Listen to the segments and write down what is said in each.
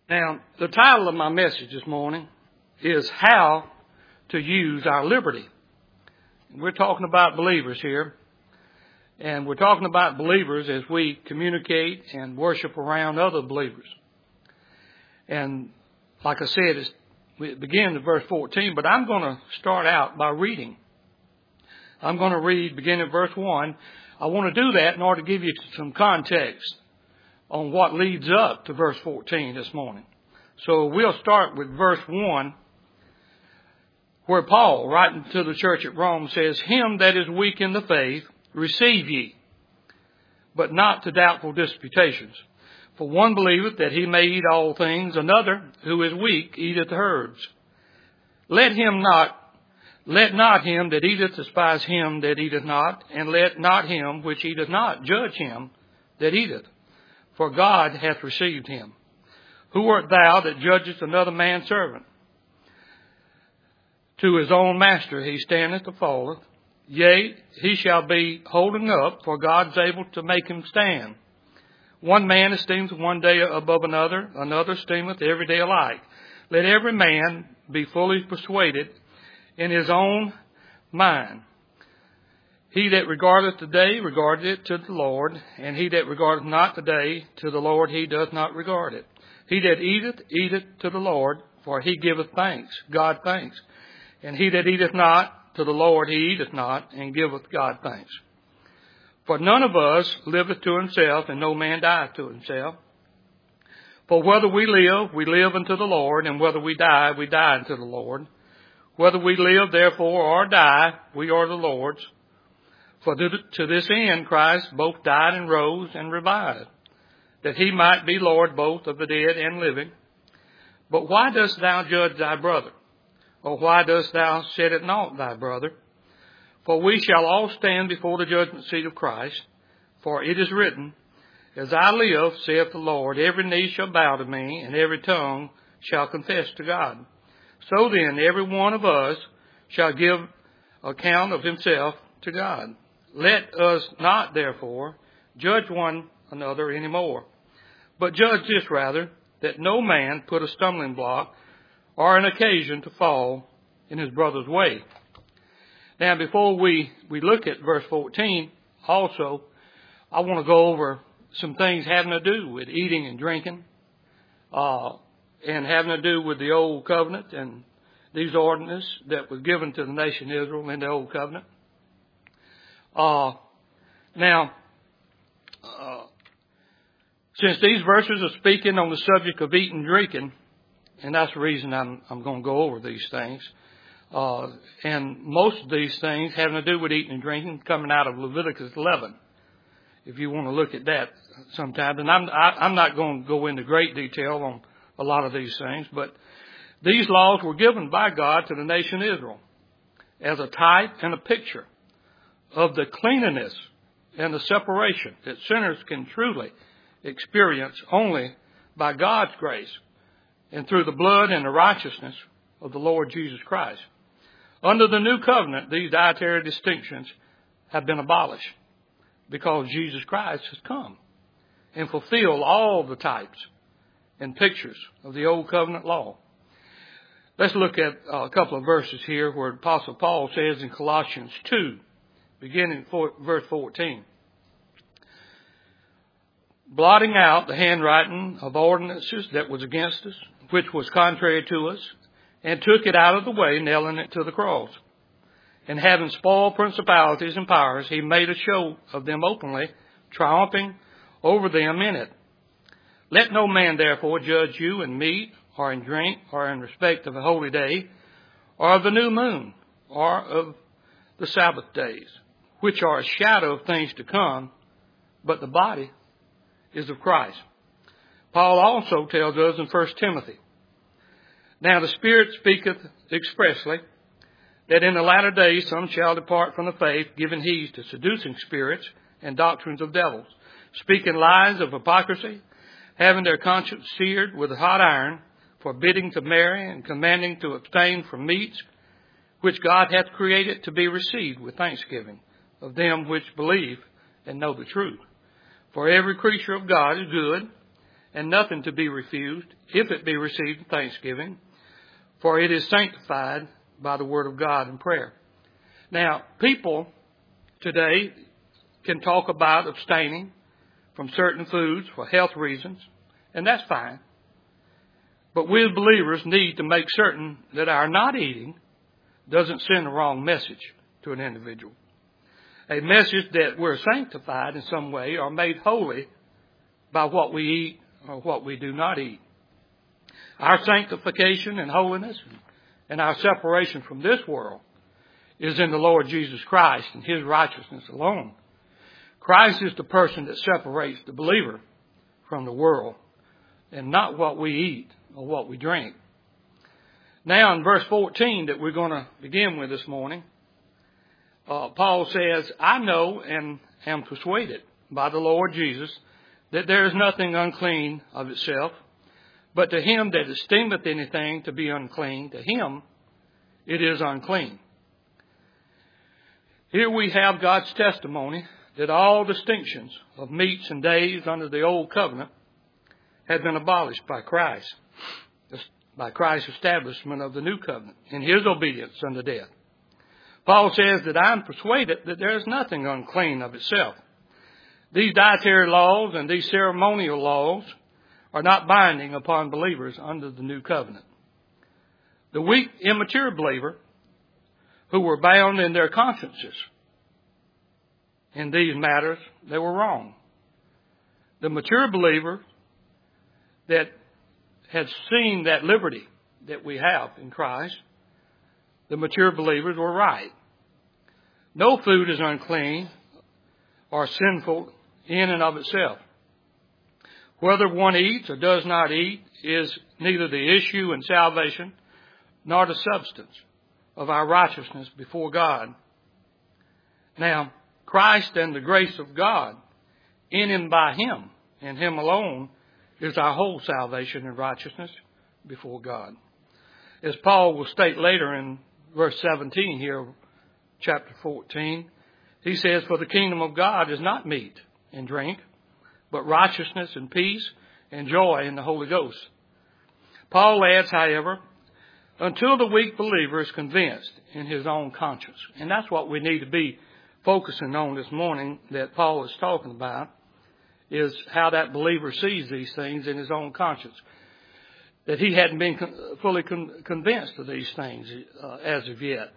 Now, the title of my message this morning is How to Use Our Liberty. We're talking about believers here, and we're talking about believers as we communicate and worship around other believers. And like I said, it begins at verse 14, but I'm going to start out by reading. I'm going to read beginning at verse 1. I want to do that in order to give you some context on what leads up to verse 14 this morning. So we'll start with verse 1, where Paul, writing to the church at Rome, says, "Him that is weak in the faith, receive ye, but not to doubtful disputations. For one believeth that he may eat all things, another, who is weak, eateth herbs. Let not him that eateth despise him that eateth not, and let not him which eateth not judge him that eateth. For God hath received him. Who art thou that judgest another man's servant? To his own master he standeth or falleth. Yea, he shall be holding up, for God is able to make him stand. One man esteemeth one day above another, another esteemeth every day alike. Let every man be fully persuaded in his own mind. He that regardeth the day regardeth it to the Lord, and he that regardeth not the day to the Lord, he doth not regard it. He that eateth, eateth to the Lord, for he giveth thanks, God thanks. And he that eateth not to the Lord, he eateth not, and giveth God thanks. For none of us liveth to himself, and no man dieth to himself. For whether we live unto the Lord, and whether we die unto the Lord. Whether we live, therefore, or die, we are the Lord's. For to this end Christ both died and rose and revived, that he might be Lord both of the dead and living. But why dost thou judge thy brother? Or why dost thou set at naught thy brother? For we shall all stand before the judgment seat of Christ. For it is written, As I live, saith the Lord, every knee shall bow to me, and every tongue shall confess to God. So then every one of us shall give account of himself to God. Let us not, therefore, judge one another any more, but judge this rather, that no man put a stumbling block or an occasion to fall in his brother's way." Now, before we look at verse 14, also, I want to go over some things having to do with eating and drinking, and having to do with the Old Covenant and these ordinances that were given to the nation Israel in the Old Covenant. Since these verses are speaking on the subject of eating and drinking, and that's the reason I'm going to go over these things, and most of these things having to do with eating and drinking coming out of Leviticus 11, if you want to look at that sometime. And I'm not going to go into great detail on a lot of these things, but these laws were given by God to the nation Israel as a type and a picture of the cleanliness and the separation that sinners can truly experience only by God's grace and through the blood and the righteousness of the Lord Jesus Christ. Under the new covenant, these dietary distinctions have been abolished because Jesus Christ has come and fulfilled all the types and pictures of the old covenant law. Let's look at a couple of verses here where Apostle Paul says in Colossians 2, beginning verse 14, "Blotting out the handwriting of ordinances that was against us, which was contrary to us, and took it out of the way, nailing it to the cross. And having spoiled principalities and powers, he made a show of them openly, triumphing over them in it. Let no man therefore judge you in meat, or in drink, or in respect of a holy day, or of the new moon, or of the Sabbath days, which are a shadow of things to come, but the body is of Christ." Paul also tells us in 1 Timothy, "Now the Spirit speaketh expressly, that in the latter days some shall depart from the faith, giving heed to seducing spirits and doctrines of devils, speaking lies of hypocrisy, having their conscience seared with a hot iron, forbidding to marry, and commanding to abstain from meats, which God hath created to be received with thanksgiving of them which believe and know the truth. For every creature of God is good, and nothing to be refused, if it be received in thanksgiving, for it is sanctified by the word of God and prayer. Now, people today can talk about abstaining from certain foods for health reasons, and that's fine. But we as believers need to make certain that our not eating doesn't send the wrong message to an individual. A message that we're sanctified in some way or made holy by what we eat or what we do not eat. Our sanctification and holiness and our separation from this world is in the Lord Jesus Christ and His righteousness alone. Christ is the person that separates the believer from the world, and not what we eat or what we drink. Now in verse 14 that we're going to begin with this morning, Paul says, I know and am persuaded by the Lord Jesus that there is nothing unclean of itself, but to him that esteemeth anything to be unclean, to him it is unclean. Here we have God's testimony that all distinctions of meats and days under the old covenant had been abolished by Christ, by Christ's establishment of the new covenant in His obedience unto death. Paul says that I am persuaded that there is nothing unclean of itself. These dietary laws and these ceremonial laws are not binding upon believers under the new covenant. The weak, immature believer who were bound in their consciences in these matters, they were wrong. The mature believer that had seen that liberty that we have in Christ, the mature believers were right. No food is unclean or sinful in and of itself. Whether one eats or does not eat is neither the issue in salvation nor the substance of our righteousness before God. Now, Christ and the grace of God in and by Him and Him alone is our whole salvation and righteousness before God. As Paul will state later in verse 17 here, chapter 14, he says, for the kingdom of God is not meat and drink, but righteousness and peace and joy in the Holy Ghost. Paul adds, however, until the weak believer is convinced in his own conscience. And that's what we need to be focusing on this morning that Paul is talking about, is how that believer sees these things in his own conscience. That he hadn't been fully convinced of these things as of yet.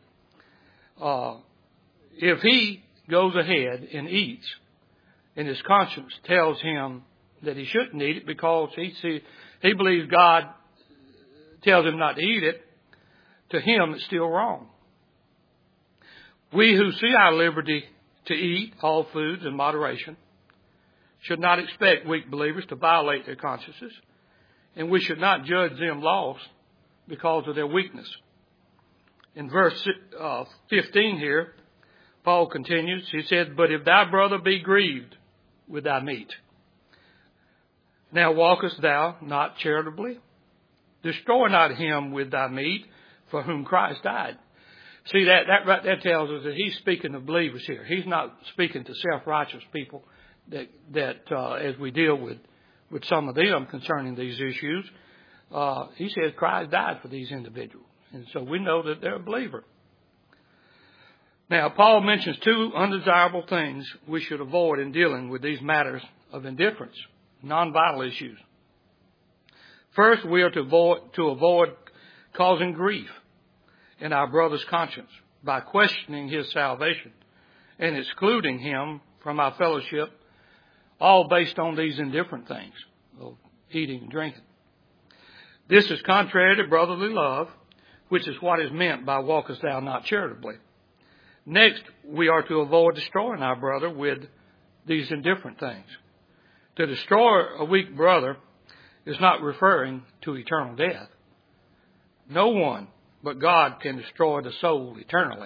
If he goes ahead and eats, and his conscience tells him that he shouldn't eat it because he believes God tells him not to eat it, to him it's still wrong. We who see our liberty to eat all foods in moderation should not expect weak believers to violate their consciences, and we should not judge them lost because of their weakness. In verse 15 here, Paul continues, he said, but if thy brother be grieved with thy meat, now walkest thou not charitably? Destroy not him with thy meat for whom Christ died. See, that right there tells us that he's speaking of believers here. He's not speaking to self-righteous people that as we deal with some of them concerning these issues. He says Christ died for these individuals. And so we know that they're a believer. Now, Paul mentions two undesirable things we should avoid in dealing with these matters of indifference, non-vital issues. First, we are to avoid causing grief in our brother's conscience by questioning his salvation and excluding him from our fellowship, all based on these indifferent things of eating and drinking. This is contrary to brotherly love, which is what is meant by walkest thou not charitably. Next, we are to avoid destroying our brother with these indifferent things. To destroy a weak brother is not referring to eternal death. No one but God can destroy the soul eternally.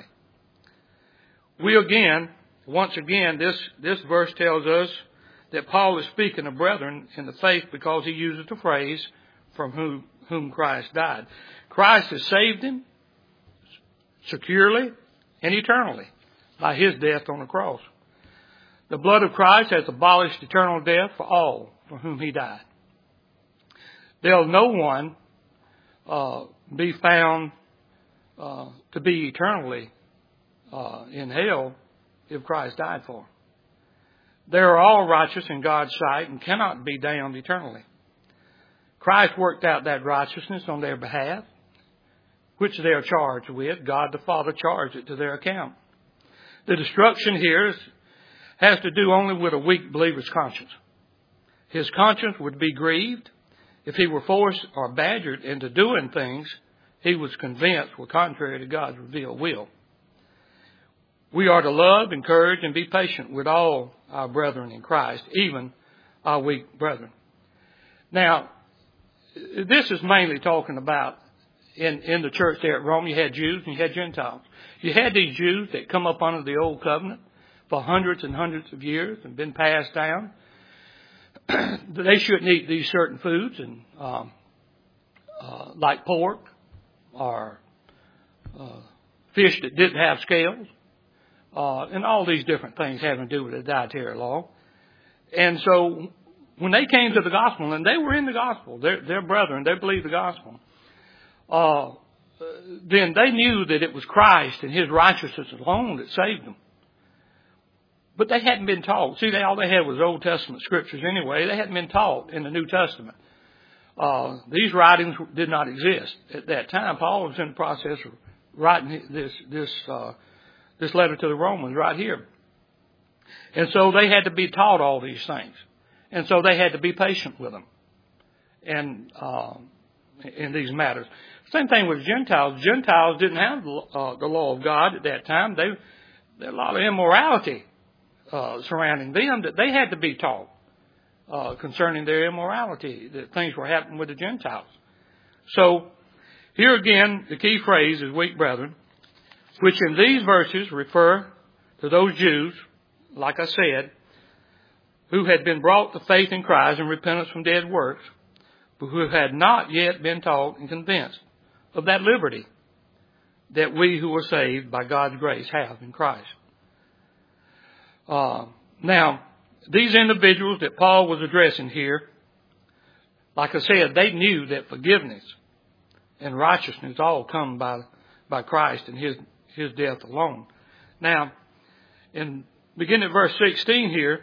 Once again, this verse tells us that Paul is speaking of brethren in the faith because he uses the phrase from whom Christ died. Christ has saved him securely and eternally by his death on the cross. The blood of Christ has abolished eternal death for all for whom he died. there'll no one be found to be eternally in hell if Christ died for them. They are all righteous in God's sight and cannot be damned eternally. Christ worked out that righteousness on their behalf, which they are charged with. God the Father charged it to their account. The destruction here has to do only with a weak believer's conscience. His conscience would be grieved if he were forced or badgered into doing things he was convinced were contrary to God's revealed will. We are to love, encourage, and be patient with all our brethren in Christ, even our weak brethren. Now, this is mainly talking about in the church there at Rome. You had Jews and you had Gentiles. You had these Jews that come up under the old covenant for hundreds and hundreds of years and been passed down. They shouldn't eat these certain foods, and like pork or fish that didn't have scales, and all these different things having to do with the dietary law. And so when they came to the gospel, and they were in the gospel, their brethren, they believed the gospel, then they knew that it was Christ and His righteousness alone that saved them. But they hadn't been taught. See, all they had was Old Testament scriptures anyway. They hadn't been taught in the New Testament. These writings did not exist at that time. Paul was in the process of writing this letter to the Romans right here. And so they had to be taught all these things. And so they had to be patient with them and in these matters. Same thing with Gentiles. Gentiles didn't have the law of God at that time. There was a lot of immorality surrounding them that they had to be taught concerning their immorality, that things were happening with the Gentiles. So here again, the key phrase is weak brethren, which in these verses refer to those Jews, like I said, who had been brought to faith in Christ and repentance from dead works, but who had not yet been taught and convinced of that liberty that we who are saved by God's grace have in Christ. Now, these individuals that Paul was addressing here, like I said, they knew that forgiveness and righteousness all come by Christ and His death alone. Now, in beginning at verse 16 here,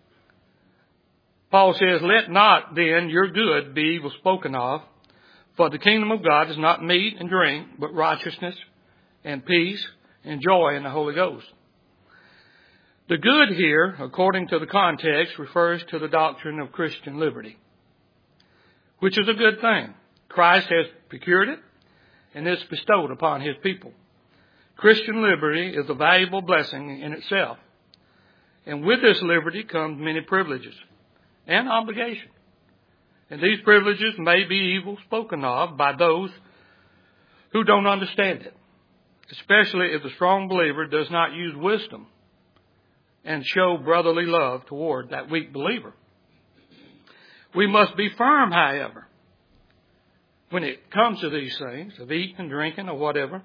Paul says, "Let not then your good be evil spoken of, for the kingdom of God is not meat and drink, but righteousness and peace and joy in the Holy Ghost." The good here, according to the context, refers to the doctrine of Christian liberty, which is a good thing. Christ has procured it, and it's bestowed upon His people. Christian liberty is a valuable blessing in itself. And with this liberty comes many privileges and obligations. And these privileges may be evil spoken of by those who don't understand it, especially if the strong believer does not use wisdom and show brotherly love toward that weak believer. We must be firm, however, when it comes to these things, of eating and drinking or whatever.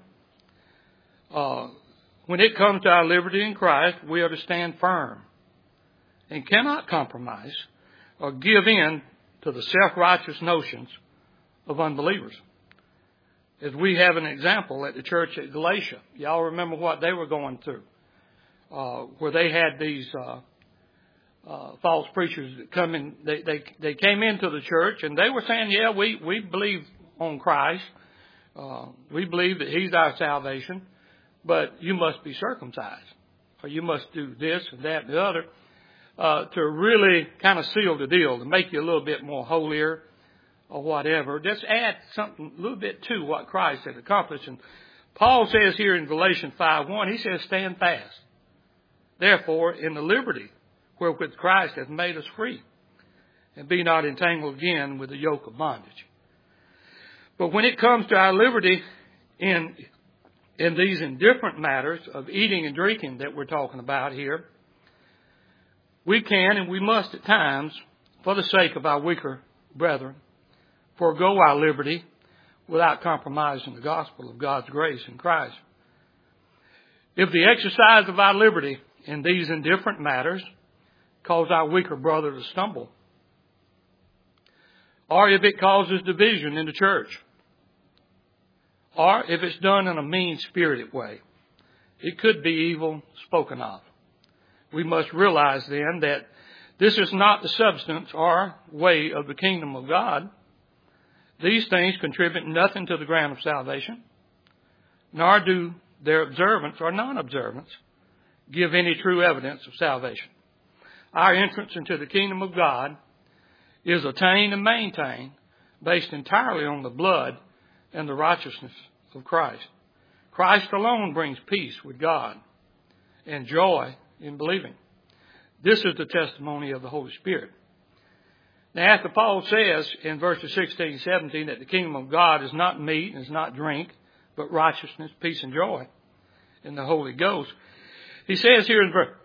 When it comes to our liberty in Christ, we are to stand firm and cannot compromise or give in to the self-righteous notions of unbelievers. As we have an example at the church at Galatia. Y'all remember what they were going through, where they had these false preachers that come in. They came into the church and they were saying, yeah, we believe on Christ. We believe that He's our salvation, but you must be circumcised, or you must do this and that and the other, to really kind of seal the deal, to make you a little bit more holier or whatever. Just add something a little bit to what Christ had accomplished. And Paul says here in Galatians 5:1, he says, "Stand fast, therefore, in the liberty wherewith Christ hath made us free, and be not entangled again with the yoke of bondage." But when it comes to our liberty in these indifferent matters of eating and drinking that we're talking about here, we can and we must at times, for the sake of our weaker brethren, forego our liberty without compromising the gospel of God's grace in Christ. If the exercise of our liberty in these indifferent matters cause our weaker brother to stumble, or if it causes division in the church, or if it's done in a mean-spirited way. It could be evil spoken of. We must realize then that this is not the substance or way of the kingdom of God. These things contribute nothing to the ground of salvation, nor do their observance or non-observance give any true evidence of salvation. Our entrance into the kingdom of God is attained and maintained based entirely on the blood and the righteousness of Christ. Christ alone brings peace with God and joy in believing. This is the testimony of the Holy Spirit. Now, after Paul says in verses 16 and 17 that the kingdom of God is not meat and is not drink, but righteousness, peace, and joy in the Holy Ghost, he says here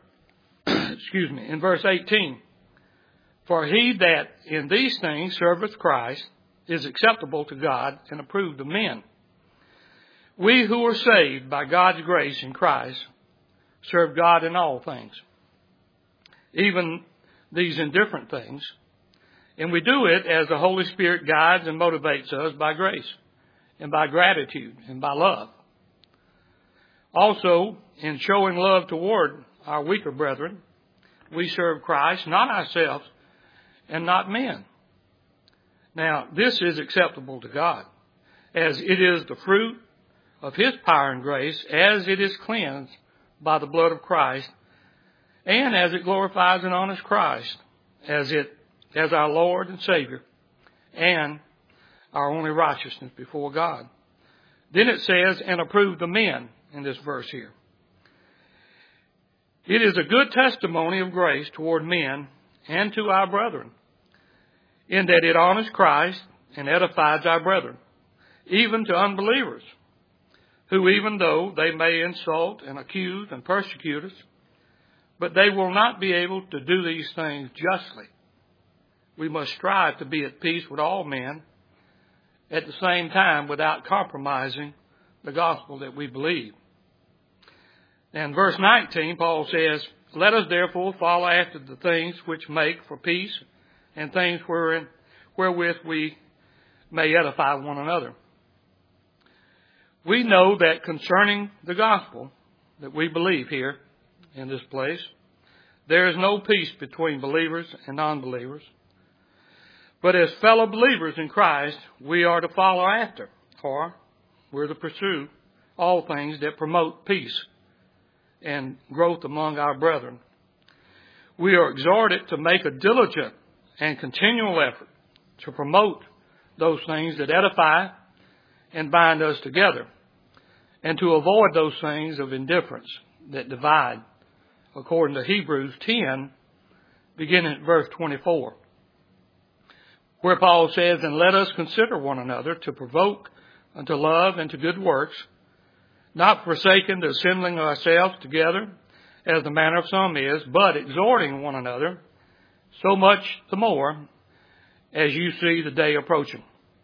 in verse 18, for he that in these things serveth Christ is acceptable to God and approved of men. We who are saved by God's grace in Christ serve God in all things, even these indifferent things, and we do it as the Holy Spirit guides and motivates us by grace and by gratitude and by love. Also, in showing love toward our weaker brethren, we serve Christ, not ourselves, and not men. Now, this is acceptable to God, as it is the fruit of His power and grace, as it is cleansed by the blood of Christ, and as it glorifies and honors Christ as our Lord and Savior, and our only righteousness before God. Then it says, and approved of men in this verse here. It is a good testimony of grace toward men and to our brethren, in that it honors Christ and edifies our brethren, even to unbelievers, who even though they may insult and accuse and persecute us, but they will not be able to do these things justly. We must strive to be at peace with all men, at the same time without compromising the gospel that we believe. And verse 19, Paul says, let us therefore follow after the things which make for peace, and things wherewith we may edify one another. We know that concerning the gospel that we believe here in this place, there is no peace between believers and non-believers. But as fellow believers in Christ, we are to follow after, or we're to pursue all things that promote peace and growth among our brethren. We are exhorted to make a diligent and continual effort to promote those things that edify and bind us together, and to avoid those things of indifference that divide, according to Hebrews 10, beginning at verse 24, where Paul says, and let us consider one another to provoke unto love and to good works, not forsaking the assembling of ourselves together, as the manner of some is, but exhorting one another, so much the more as you see the day approaching.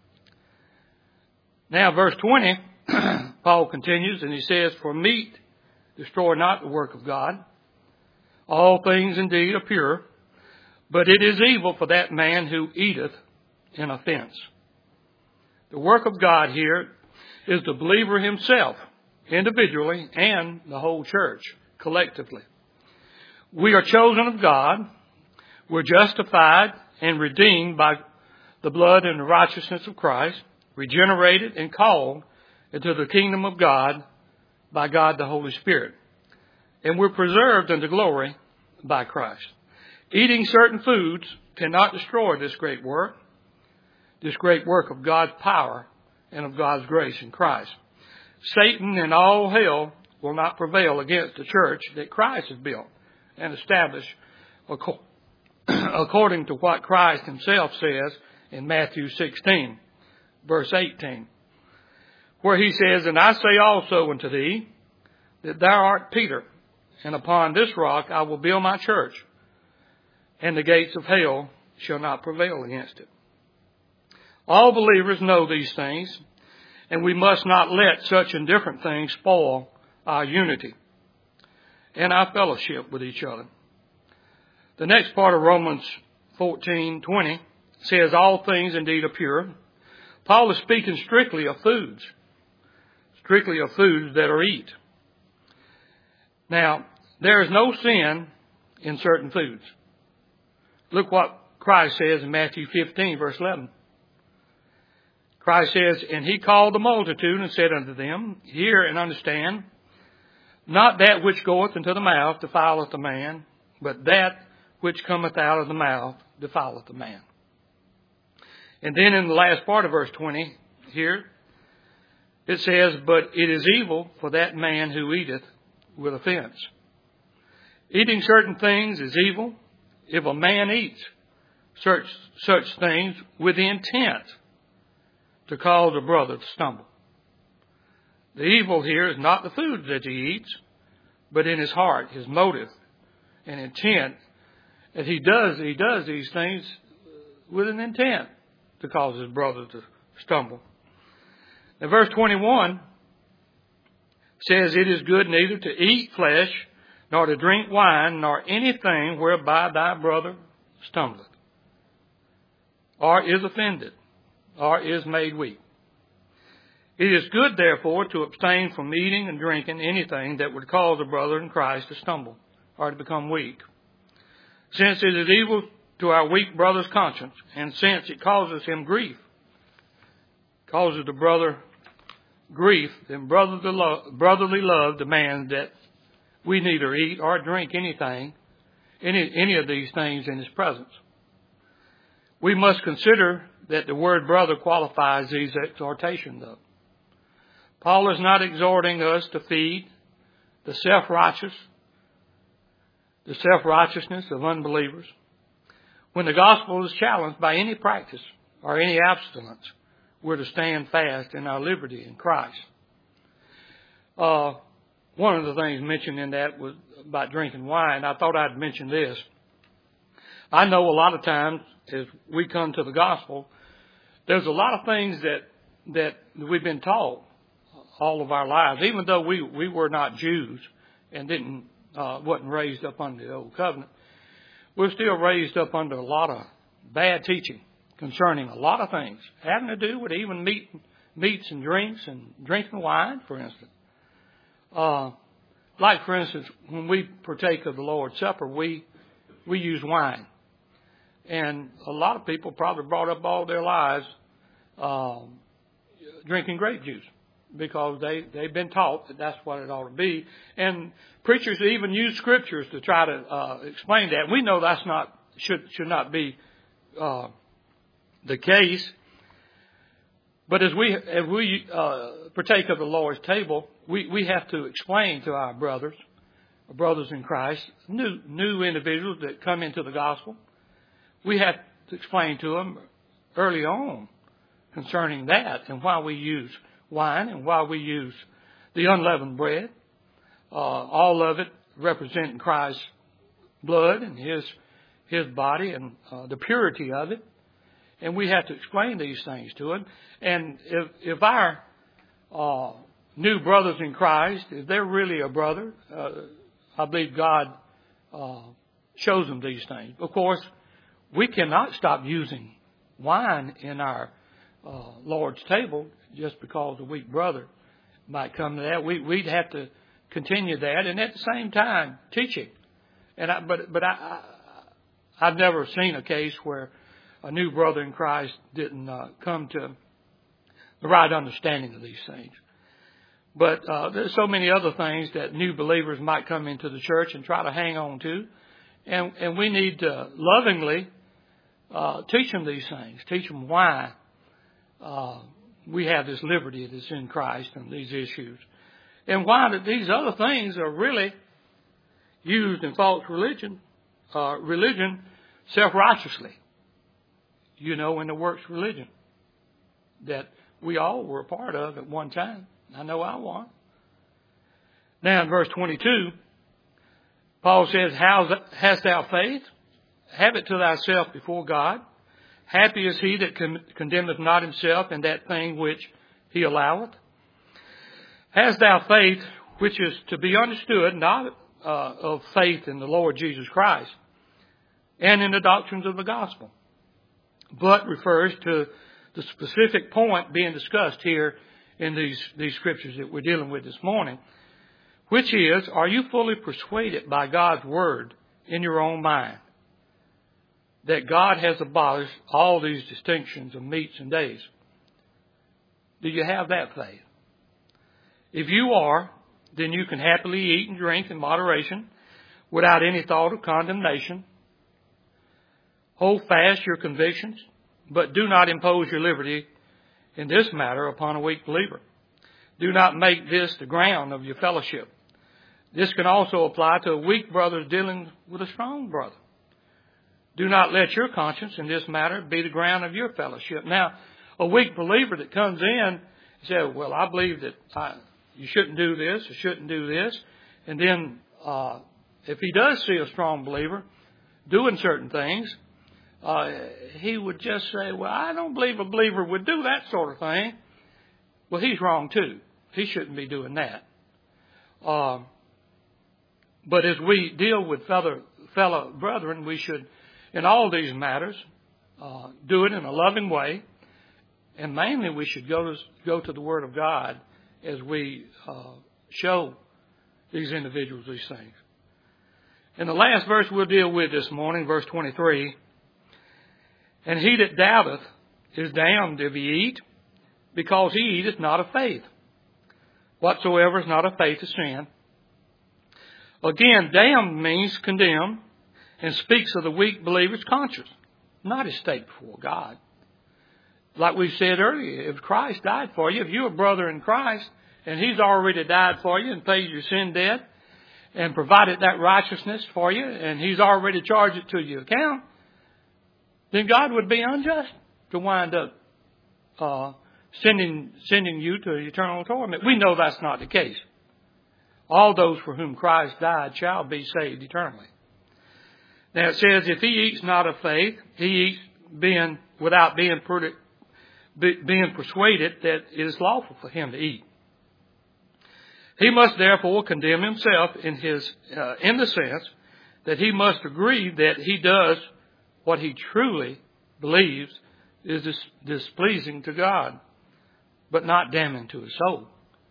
Now, verse 20, Paul continues, and he says, for meat destroy not the work of God. All things indeed are pure, but it is evil for that man who eateth in offense. The work of God here is the believer himself, individually, and the whole church, collectively. We are chosen of God. We're justified and redeemed by the blood and the righteousness of Christ, regenerated and called into the kingdom of God by God the Holy Spirit. And we're preserved unto glory by Christ. Eating certain foods cannot destroy this great work of God's power and of God's grace in Christ. Satan and all hell will not prevail against the church that Christ has built and established according to what Christ himself says in Matthew 16, verse 18, where he says, and I say also unto thee that thou art Peter, and upon this rock I will build my church, and the gates of hell shall not prevail against it. All believers know these things, and we must not let such indifferent things spoil our unity and our fellowship with each other. The next part of Romans 14:20 says all things indeed are pure. Paul is speaking strictly of foods that are eat. Now, there is no sin in certain foods. Look what Christ says in Matthew 15, verse 11. Christ says, and he called the multitude and said unto them, hear and understand, not that which goeth into the mouth defileth a man, but that which cometh out of the mouth defileth a man. And then in the last part of verse 20 here, it says, but it is evil for that man who eateth with offense. Eating certain things is evil if a man eats such things with the intent to cause a brother to stumble. The evil here is not the food that he eats, but in his heart, his motive and intent that he does these things with an intent to cause his brother to stumble. Now verse 21 says, it is good neither to eat flesh, nor to drink wine, nor anything whereby thy brother stumbleth, or is offended, or is made weak. It is good, therefore, to abstain from eating and drinking anything that would cause a brother in Christ to stumble, or to become weak. Since it is evil to our weak brother's conscience, and since it causes him grief, causes the brother grief, then brotherly love demands that we neither eat or drink anything, any of these things in his presence. We must consider that the word brother qualifies these exhortations though. Paul is not exhorting us to feed the self-righteousness of unbelievers. When the gospel is challenged by any practice or any abstinence, we're to stand fast in our liberty in Christ. One of the things mentioned in that was about drinking wine. I thought I'd mention this. I know a lot of times as we come to the gospel, there's a lot of things that we've been taught all of our lives, even though we were not Jews and wasn't raised up under the old covenant. We're still raised up under a lot of bad teaching concerning a lot of things having to do with even meats and drinks and drinking wine, for instance. Like, for instance, when we partake of the Lord's Supper, we use wine. And a lot of people probably brought up all their lives drinking grape juice because they've been taught that that's what it ought to be. And preachers even use scriptures to try to explain that. We know that's should not be the case. But as we partake of the Lord's table, we have to explain to our brothers in Christ, new individuals that come into the gospel. We have to explain to them early on concerning that and why we use wine and why we use the unleavened bread. All of it representing Christ's blood and his body and the purity of it. And we have to explain these things to them. And if our new brothers in Christ, if they're really a brother, I believe God shows them these things. Of course, we cannot stop using wine in our Lord's table just because a weak brother might come to that. We'd have to continue that, and at the same time teaching. But I've never seen a case where a new brother in Christ didn't come to the right understanding of these things. But there's so many other things that new believers might come into the church and try to hang on to, and we need to lovingly teach them these things. Teach them why we have this liberty that's in Christ and these issues, and why that these other things are really used in false religion self-righteously. In the works religion that we all were a part of at one time. I know I was. Now in verse 22, Paul says, hast thou faith? Have it to thyself before God. Happy is he that condemneth not himself in that thing which he alloweth. Hast thou faith, which is to be understood, not of faith in the Lord Jesus Christ, and in the doctrines of the gospel. but refers to the specific point being discussed here in these scriptures that we're dealing with this morning, which is, are you fully persuaded by God's word in your own mind that God has abolished all these distinctions of meats and days? Do you have that faith? If you are, then you can happily eat and drink in moderation without any thought of condemnation. Hold fast your convictions, but do not impose your liberty in this matter upon a weak believer. Do not make this the ground of your fellowship. This can also apply to a weak brother dealing with a strong brother. Do not let your conscience in this matter be the ground of your fellowship. Now, a weak believer that comes in and says, well, I believe that you shouldn't do this, or shouldn't do this. And then if he does see a strong believer doing certain things, he would just say, well, I don't believe a believer would do that sort of thing. Well, he's wrong too. He shouldn't be doing that. But as we deal with fellow brethren, we should, in all these matters, do it in a loving way. And mainly we should go to the Word of God as we show these individuals these things. In the last verse we'll deal with this morning, verse 23, and he that doubteth is damned if he eat, because he eateth not of faith. Whatsoever is not of faith is sin. Again, damned means condemned and speaks of the weak believer's conscience, not his state before God. Like we said earlier, if Christ died for you, if you're a brother in Christ and he's already died for you and paid your sin debt and provided that righteousness for you and he's already charged it to your account, then God would be unjust to wind up sending you to eternal torment. We know that's not the case. All those for whom Christ died shall be saved eternally. Now it says, if he eats not of faith, he eats without being persuaded that it is lawful for him to eat. He must therefore condemn himself in the sense that he must agree that he does what he truly believes is displeasing to God, but not damning to his soul.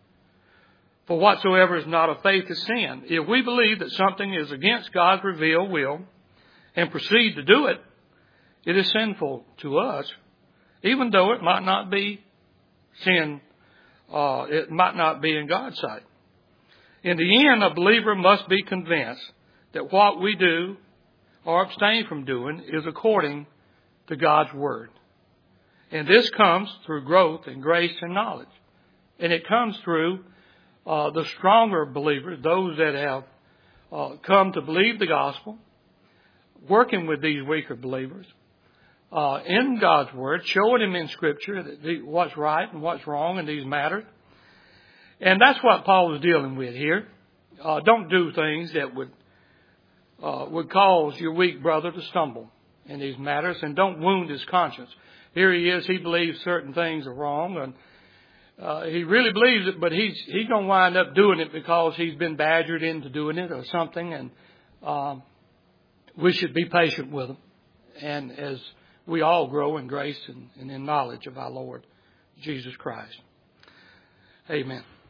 For whatsoever is not of faith is sin. If we believe that something is against God's revealed will and proceed to do it, it is sinful to us, even though it might not be sin, it might not be in God's sight. In the end, a believer must be convinced that what we do or abstain from doing is according to God's Word. And this comes through growth in grace and knowledge. And it comes through the stronger believers, those that have come to believe the gospel, working with these weaker believers in God's Word, showing them in Scripture what's right and what's wrong in these matters. And that's what Paul is dealing with here. Don't do things that would cause your weak brother to stumble in these matters, and don't wound his conscience. Here he is, he believes certain things are wrong, and he really believes it, but he's going to wind up doing it because he's been badgered into doing it or something, and we should be patient with him. And as we all grow in grace and in knowledge of our Lord Jesus Christ. Amen.